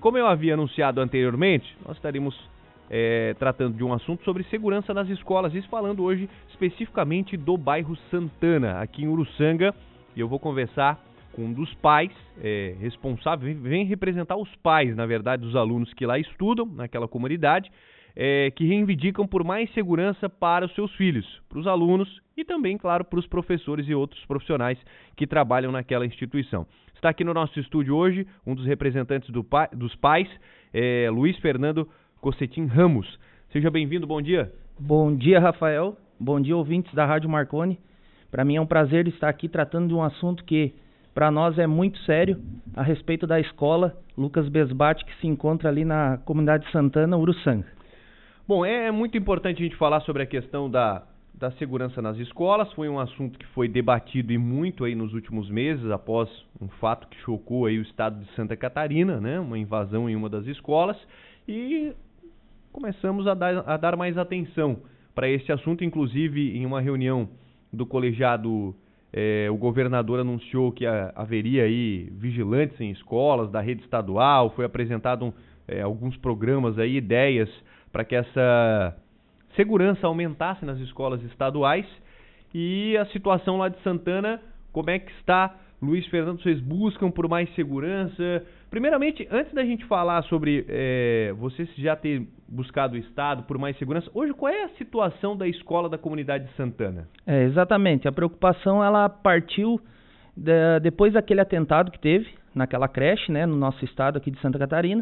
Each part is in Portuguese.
como eu havia anunciado anteriormente, nós estaremos tratando de um assunto sobre segurança nas escolas, isso falando hoje especificamente do bairro Santana, aqui em Uruçanga, e eu vou conversar com um dos pais responsáveis, vem representar os pais, na verdade, dos alunos que lá estudam, naquela comunidade, que reivindicam por mais segurança para os seus filhos, para os alunos e também, claro, para os professores e outros profissionais que trabalham naquela instituição. Está aqui no nosso estúdio hoje um dos representantes dos pais, Luiz Fernando Cossetin Ramos. Seja bem-vindo, bom dia. Bom dia, Rafael. Bom dia, ouvintes da Rádio Marconi. Para mim é um prazer estar aqui tratando de um assunto que para nós é muito sério, a respeito da escola Lucas Besbate, que se encontra ali na comunidade Santana, Uruçanga. Bom, é muito importante a gente falar sobre a questão da segurança nas escolas. Foi um assunto que foi debatido e muito aí nos últimos meses, após um fato que chocou aí o estado de Santa Catarina, né? Uma invasão em uma das escolas, e começamos a dar mais atenção para esse assunto. Inclusive, em uma reunião do colegiado, o governador anunciou que haveria aí vigilantes em escolas da rede estadual, foi apresentado alguns programas aí, ideias para que essa segurança aumentasse nas escolas estaduais. E a situação lá de Santana, como é que está, Luiz Fernando? Vocês buscam por mais segurança? Primeiramente, antes da gente falar sobre vocês já ter buscado o Estado por mais segurança, hoje qual é a situação da escola da comunidade de Santana? Exatamente, a preocupação ela partiu depois daquele atentado que teve naquela creche, né, no nosso estado aqui de Santa Catarina,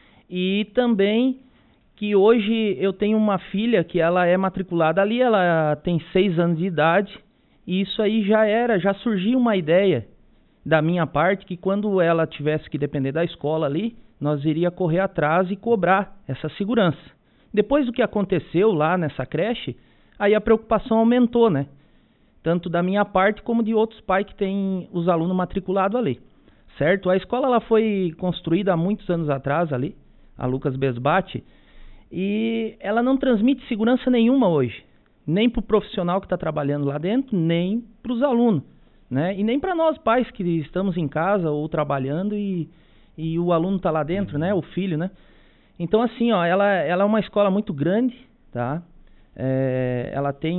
e também que hoje eu tenho uma filha que ela é matriculada ali, ela tem 6 anos de idade, e isso aí já surgiu uma ideia da minha parte, que quando ela tivesse que depender da escola ali, nós iria correr atrás e cobrar essa segurança. Depois do que aconteceu lá nessa creche, aí a preocupação aumentou, né? Tanto da minha parte como de outros pais que têm os alunos matriculados ali, certo? A escola ela foi construída há muitos anos atrás ali, a Lucas Besbate, e ela não transmite segurança nenhuma hoje, nem para o profissional que está trabalhando lá dentro, nem para os alunos, né? E nem para nós pais que estamos em casa ou trabalhando e o aluno está lá dentro, né? O filho, né? Então assim, ó, ela é uma escola muito grande, tá? Ela tem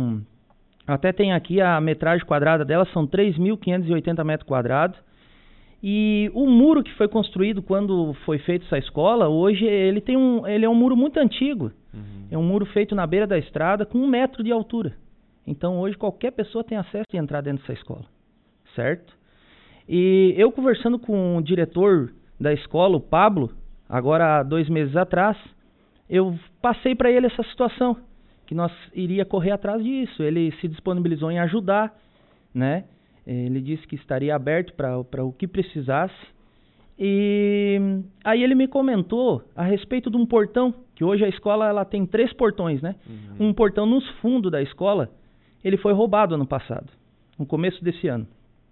até tem aqui a metragem quadrada dela, são 3.580 metros quadrados. E o muro que foi construído quando foi feita essa escola, hoje ele é um muro muito antigo. É um muro feito na beira da estrada com 1 metro de altura. Então hoje qualquer pessoa tem acesso a entrar dentro dessa escola, certo? E eu conversando com o diretor da escola, o Pablo, agora há 2 meses atrás, eu passei para ele essa situação, que nós iria correr atrás disso. Ele se disponibilizou em ajudar, né? Ele disse que estaria aberto para o que precisasse. E aí ele me comentou a respeito de um portão, que hoje a escola ela tem 3 portões, né? Um portão nos fundos da escola, ele foi roubado ano passado, no começo desse ano.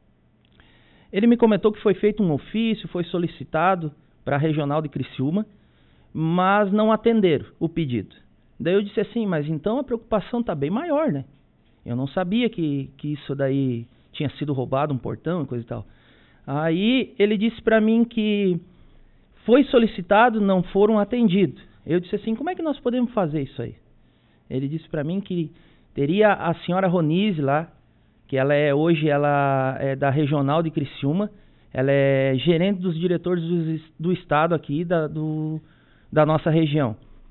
Ele me comentou que foi feito um ofício, foi solicitado para a regional de Criciúma, mas não atenderam o pedido. Daí eu disse assim, mas então a preocupação está bem maior, né? Eu não sabia que isso daí tinha sido roubado, um portão e coisa e tal. Aí ele disse para mim que foi solicitado, não foram atendidos. Eu disse assim, como é que nós podemos fazer isso aí? Ele disse para mim que teria a senhora Ronise lá, que hoje ela é da regional de Criciúma, ela é gerente dos diretores do estado aqui, da nossa região.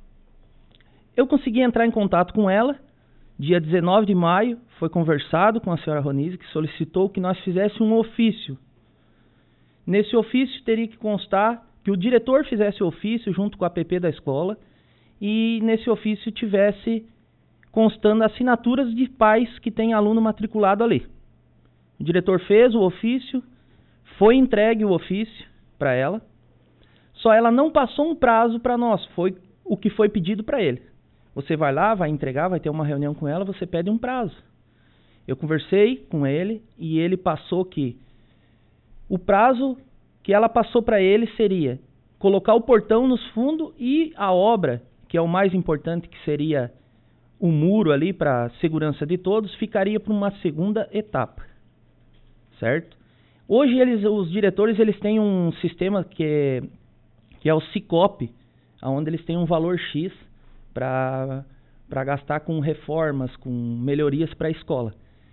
Eu consegui entrar em contato com ela, dia 19 de maio, foi conversado com a senhora Ronise, que solicitou que nós fizéssemos um ofício. Nesse ofício teria que constar que o diretor fizesse o ofício junto com a PP da escola e nesse ofício tivesse constando assinaturas de pais que têm aluno matriculado ali. O diretor fez o ofício, foi entregue o ofício para ela, só ela não passou um prazo para nós, foi o que foi pedido para ele. Você vai lá, vai entregar, vai ter uma reunião com ela, você pede um prazo. Eu conversei com ele e ele passou que o prazo que ela passou para ele seria colocar o portão nos fundos e a obra, que é o mais importante, que seria o muro ali para segurança de todos, ficaria para uma segunda etapa, certo? Hoje os diretores eles têm um sistema que que é o Cicope, onde eles têm um valor X para gastar com reformas, com melhorias para a escola.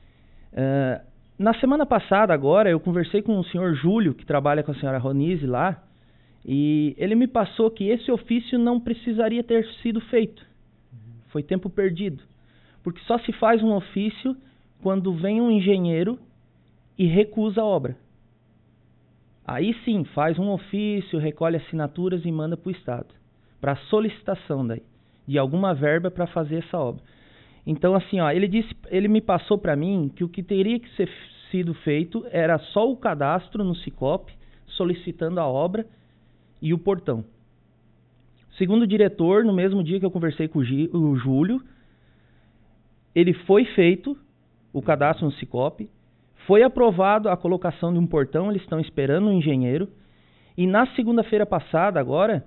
Na semana passada, agora, eu conversei com o senhor Júlio, que trabalha com a senhora Ronise lá, e ele me passou que esse ofício não precisaria ter sido feito. Foi tempo perdido. Porque só se faz um ofício quando vem um engenheiro e recusa a obra. Aí sim, faz um ofício, recolhe assinaturas e manda para o Estado, para solicitação de alguma verba para fazer essa obra. Então, assim, ó, ele me passou para mim que o que teria que ser sido feito era só o cadastro no Cicope, solicitando a obra e o portão. Segundo o diretor, no mesmo dia que eu conversei com o Júlio, ele foi feito o cadastro no Cicope, foi aprovado a colocação de um portão, eles estão esperando um engenheiro, e na segunda-feira passada, agora,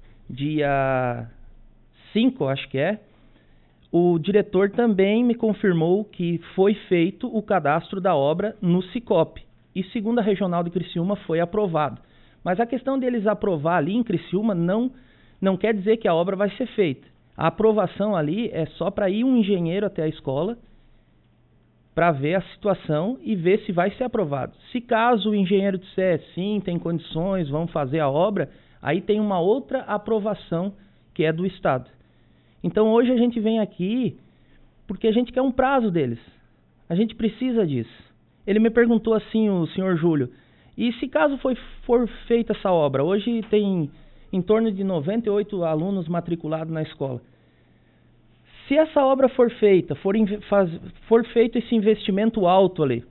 dia 5, acho que é, o diretor também me confirmou que foi feito o cadastro da obra no Cicope, e segundo a Regional de Criciúma foi aprovado. Mas a questão deles aprovar ali em Criciúma não quer dizer que a obra vai ser feita. A aprovação ali é só para ir um engenheiro até a escola para ver a situação e ver se vai ser aprovado. Se caso o engenheiro disser sim, tem condições, vamos fazer a obra, aí tem uma outra aprovação que é do Estado. Então hoje a gente vem aqui porque a gente quer um prazo deles. A gente precisa disso. Ele me perguntou assim, o senhor Júlio, e se caso for feita essa obra, hoje tem em torno de 98 alunos matriculados na escola. Se essa obra for feita, for feito esse investimento alto ali,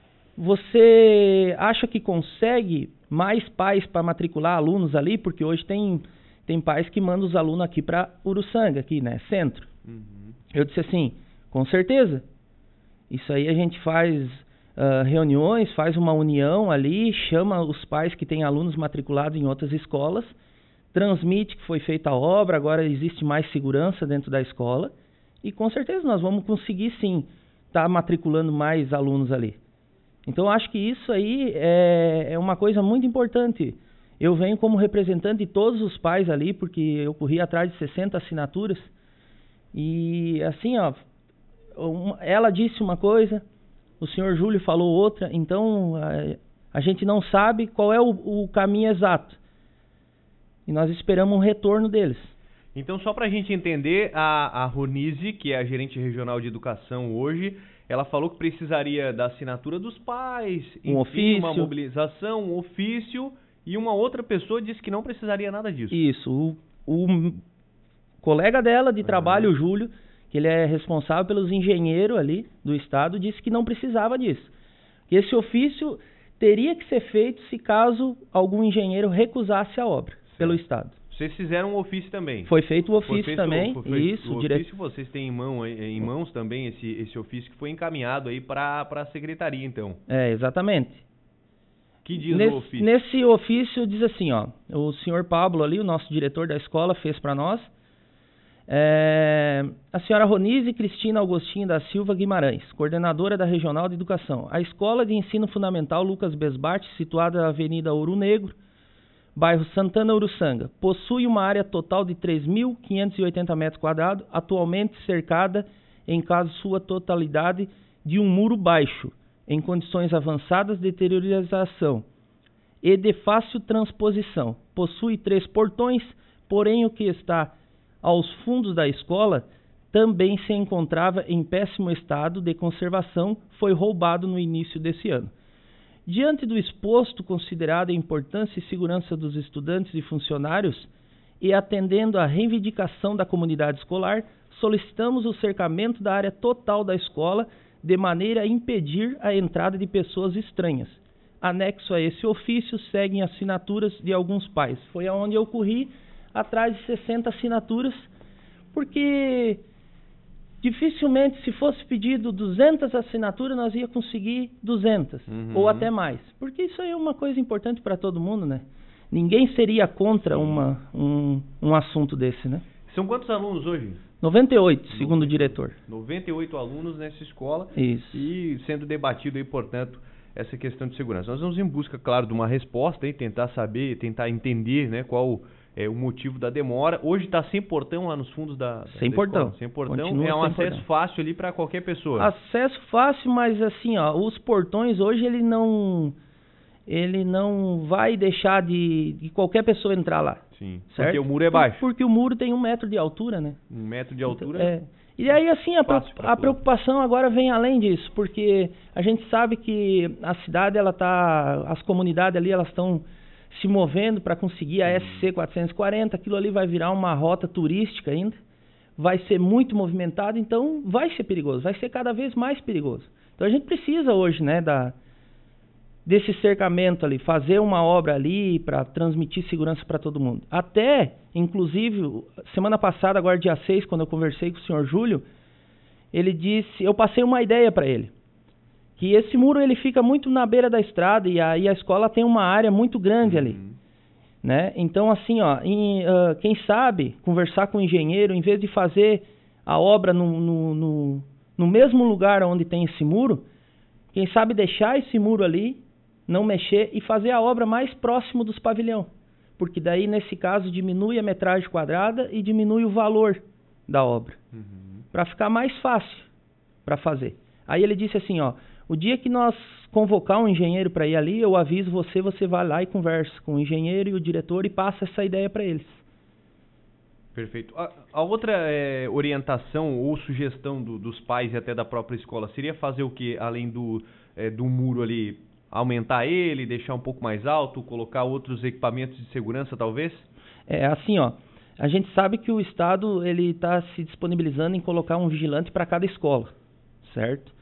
você acha que consegue mais pais para matricular alunos ali? Porque hoje tem pais que mandam os alunos aqui para Uruçanga, aqui, né, centro. Uhum. Eu disse assim, com certeza. Isso aí a gente faz reuniões, faz uma união ali, chama os pais que têm alunos matriculados em outras escolas, transmite que foi feita a obra, agora existe mais segurança dentro da escola e com certeza nós vamos conseguir sim estar matriculando mais alunos ali. Então eu acho que isso aí é uma coisa muito importante. Eu venho como representante de todos os pais ali, porque eu corri atrás de 60 assinaturas e assim, ó, ela disse uma coisa, o senhor Júlio falou outra, então a gente não sabe qual é o caminho exato. E nós esperamos um retorno deles. Então, só para a gente entender, a Ronise, que é a gerente regional de educação hoje, ela falou que precisaria da assinatura dos pais, ofício, uma mobilização, um ofício, e uma outra pessoa disse que não precisaria nada disso. Isso. O colega dela de trabalho, o Júlio, que ele é responsável pelos engenheiros ali do estado, disse que não precisava disso. Que esse ofício teria que ser feito se caso algum engenheiro recusasse a obra pelo estado. Vocês fizeram um ofício também? Foi feito o ofício também. Isso, o ofício vocês têm em mãos também esse ofício que foi encaminhado aí para a secretaria, então. É, exatamente. Que diz o ofício? Nesse ofício diz assim, ó, o senhor Pablo ali, o nosso diretor da escola, fez para nós. A senhora Ronise Cristina Augustinho da Silva Guimarães, coordenadora da Regional de Educação. A Escola de Ensino Fundamental Lucas Besbate, situada na Avenida Ouro Negro, bairro Santana Uruçanga, possui uma área total de 3.580 metros quadrados, atualmente cercada, em caso sua totalidade, de um muro baixo, em condições avançadas de deteriorização e de fácil transposição. Possui 3 portões, porém o que está aos fundos da escola também se encontrava em péssimo estado de conservação, foi roubado no início desse ano. Diante do exposto, considerada a importância e segurança dos estudantes e funcionários e atendendo à reivindicação da comunidade escolar, solicitamos o cercamento da área total da escola de maneira a impedir a entrada de pessoas estranhas. Anexo a esse ofício seguem assinaturas de alguns pais. Foi aonde eu corri atrás de 60 assinaturas, porque dificilmente, se fosse pedido 200 assinaturas, nós ia conseguir 200, ou até mais. Porque isso aí é uma coisa importante para todo mundo, né? Ninguém seria contra um assunto desse, né? São quantos alunos hoje? 98, segundo o diretor. 98 alunos nessa escola. Isso. E sendo debatido aí, portanto, essa questão de segurança. Nós vamos em busca, claro, de uma resposta e tentar saber, tentar entender, né, qual o motivo da demora. Hoje está sem portão lá nos fundos da Sem portão. Sem portão. Continua É um sem acesso portão. fácil ali para qualquer pessoa. Acesso fácil, mas assim, ó, os portões hoje ele não vai deixar de qualquer pessoa entrar lá. Sim, certo? porque o muro é baixo. Porque o muro tem 1 metro de altura, né? 1 metro de altura. Então, E aí, assim, a preocupação agora vem além disso, porque a gente sabe que a cidade, as comunidades ali, elas estão se movendo para conseguir a SC 440, aquilo ali vai virar uma rota turística ainda, vai ser muito movimentado, então vai ser perigoso, vai ser cada vez mais perigoso. Então a gente precisa hoje, né, desse cercamento ali, fazer uma obra ali para transmitir segurança para todo mundo. Até, inclusive, semana passada, agora dia 6, quando eu conversei com o senhor Júlio, ele disse, eu passei uma ideia para ele, que esse muro ele fica muito na beira da estrada e aí a escola tem uma área muito grande ali, né? Então, assim, ó, quem sabe conversar com o engenheiro, em vez de fazer a obra no mesmo lugar onde tem esse muro, quem sabe deixar esse muro ali, não mexer e fazer a obra mais próximo dos pavilhões. Porque daí, nesse caso, diminui a metragem quadrada e diminui o valor da obra. Para ficar mais fácil para fazer. Aí ele disse assim, ó, o dia que nós convocar um engenheiro para ir ali, eu aviso você, você vai lá e conversa com o engenheiro e o diretor e passa essa ideia para eles. Perfeito. A outra orientação ou sugestão dos pais e até da própria escola seria fazer o que, além do muro ali, aumentar ele, deixar um pouco mais alto, colocar outros equipamentos de segurança, talvez? Assim, ó, a gente sabe que o Estado ele está se disponibilizando em colocar um vigilante para cada escola, certo?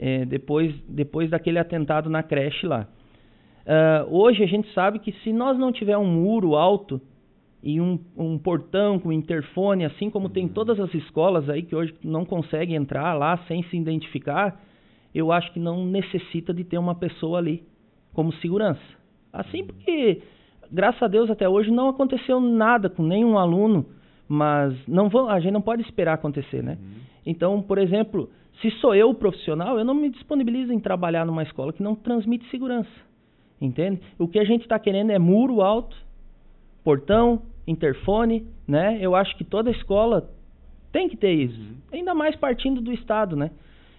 Depois daquele atentado na creche lá. Hoje a gente sabe que se nós não tiver um muro alto e um portão com interfone, assim como tem todas as escolas aí que hoje não conseguem entrar lá sem se identificar, eu acho que não necessita de ter uma pessoa ali como segurança. Assim porque, graças a Deus, até hoje não aconteceu nada com nenhum aluno, mas a gente não pode esperar acontecer, né? Então, por exemplo, se sou eu o profissional, eu não me disponibilizo em trabalhar numa escola que não transmite segurança, entende? O que a gente está querendo é muro alto, portão, interfone, né? Eu acho que toda escola tem que ter isso, ainda mais partindo do Estado, né?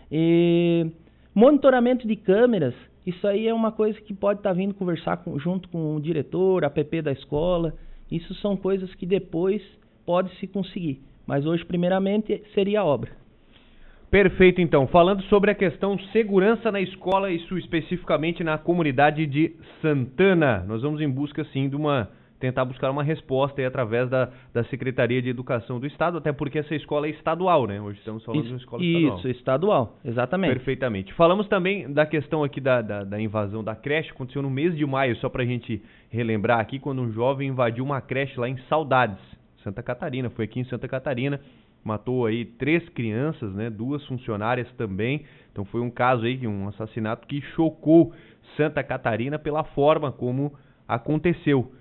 E monitoramento de câmeras, isso aí é uma coisa que pode estar vindo conversar junto com o diretor, a PP da escola, isso são coisas que depois pode se conseguir, mas hoje primeiramente seria a obra. Perfeito, então. Falando sobre a questão segurança na escola, isso especificamente na comunidade de Santana. Nós vamos em busca, sim, tentar buscar uma resposta aí através da Secretaria de Educação do Estado, até porque essa escola é estadual, né? Hoje estamos falando de uma escola estadual. Isso, estadual, exatamente. Perfeitamente. Falamos também da questão aqui da invasão da creche, aconteceu no mês de maio, só pra gente relembrar aqui, quando um jovem invadiu uma creche lá em Saudades, Santa Catarina, foi aqui em Santa Catarina, matou aí 3 crianças, né, 2 funcionárias também, então foi um caso aí, um assassinato que chocou Santa Catarina pela forma como aconteceu.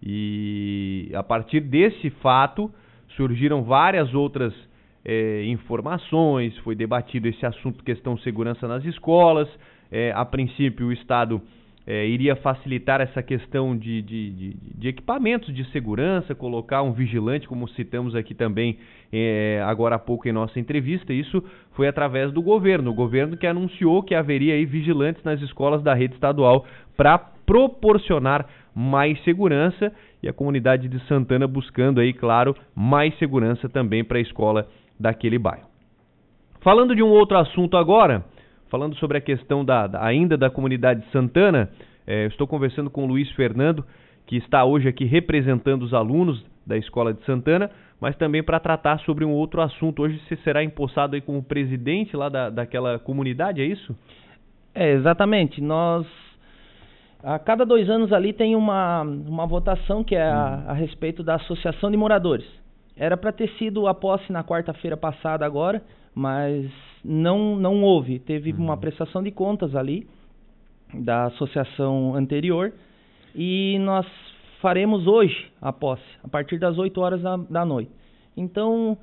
E a partir desse fato surgiram várias outras informações, foi debatido esse assunto, questão segurança nas escolas, a princípio o Estado iria facilitar essa questão de equipamentos de segurança, colocar um vigilante, como citamos aqui também agora há pouco em nossa entrevista. Isso foi através do governo, o governo que anunciou que haveria aí vigilantes nas escolas da rede estadual para proporcionar mais segurança, e a comunidade de Santana buscando aí, claro, mais segurança também para a escola daquele bairro. Falando de um outro assunto agora, falando sobre a questão ainda da comunidade de Santana, estou conversando com o Luiz Fernando, que está hoje aqui representando os alunos da escola de Santana, mas também para tratar sobre um outro assunto. Hoje você será empossado aí como presidente lá daquela comunidade, é isso? Exatamente. Nós, a cada 2 anos ali tem uma votação que é a respeito da Associação de Moradores. Era para ter sido a posse na quarta-feira passada agora, mas não houve. Teve uma prestação de contas ali da associação anterior e nós faremos hoje a posse, a partir das 8 horas da noite. Então,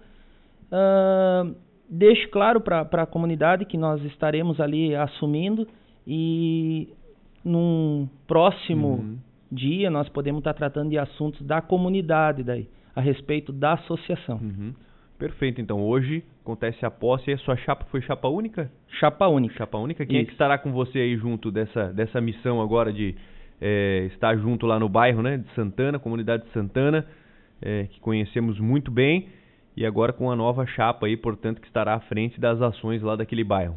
deixo claro para a comunidade que nós estaremos ali assumindo e num próximo dia nós podemos estar tratando de assuntos da comunidade daí, a respeito da associação. Uhum. Perfeito, então hoje acontece a posse e a sua chapa foi chapa única? Chapa única. Chapa única. Quem é que estará com você aí junto dessa missão agora de estar junto lá no bairro, né, de Santana, comunidade de Santana, que conhecemos muito bem, e agora com a nova chapa aí, portanto, que estará à frente das ações lá daquele bairro?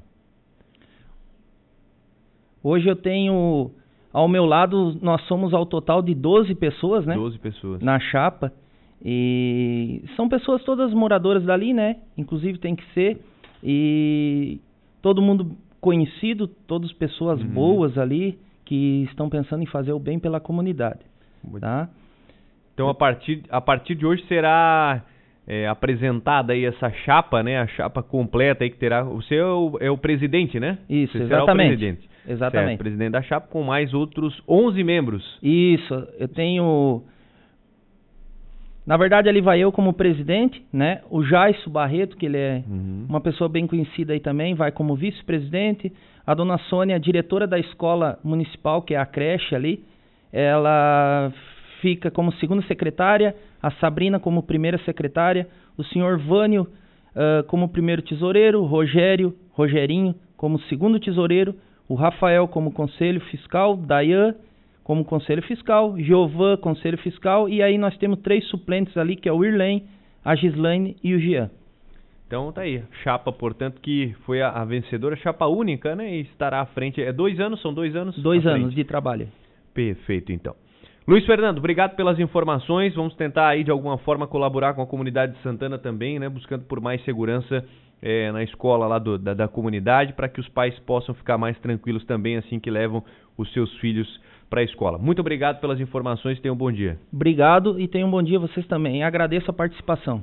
Hoje eu tenho, ao meu lado, nós somos ao total de 12 pessoas, né? 12 pessoas. Na chapa. E são pessoas todas moradoras dali, né? Inclusive tem que ser. E todo mundo conhecido, todas pessoas boas ali, que estão pensando em fazer o bem pela comunidade. Tá? Então a partir de hoje será apresentada aí essa chapa, né? A chapa completa aí que terá. Você é o presidente, né? Isso, você exatamente. Será o presidente. Exatamente. Certo, presidente da chapa com mais outros 11 membros. Isso, eu tenho... Na verdade, ali vai eu como presidente, né? O Jaisso Barreto, que ele é uma pessoa bem conhecida aí também, vai como vice-presidente. A dona Sônia, diretora da escola municipal, que é a creche ali, ela fica como segunda secretária, a Sabrina como primeira secretária, o senhor Vânio como primeiro tesoureiro, o Rogerinho como segundo tesoureiro, o Rafael como conselho fiscal, Dayan como conselho fiscal, Giovan, conselho fiscal, e aí nós temos 3 suplentes ali, que é o Irlene, a Gislaine e o Jean. Então tá aí, chapa, portanto, que foi a vencedora, chapa única, né, e estará à frente, 2 anos, são 2 anos? 2 anos de trabalho. Perfeito, então. Luiz Fernando, obrigado pelas informações, vamos tentar aí de alguma forma colaborar com a comunidade de Santana também, né, buscando por mais segurança na escola lá da comunidade, para que os pais possam ficar mais tranquilos também assim que levam os seus filhos para a escola. Muito obrigado pelas informações, tenham um bom dia. Obrigado e tenham um bom dia vocês também. Agradeço a participação.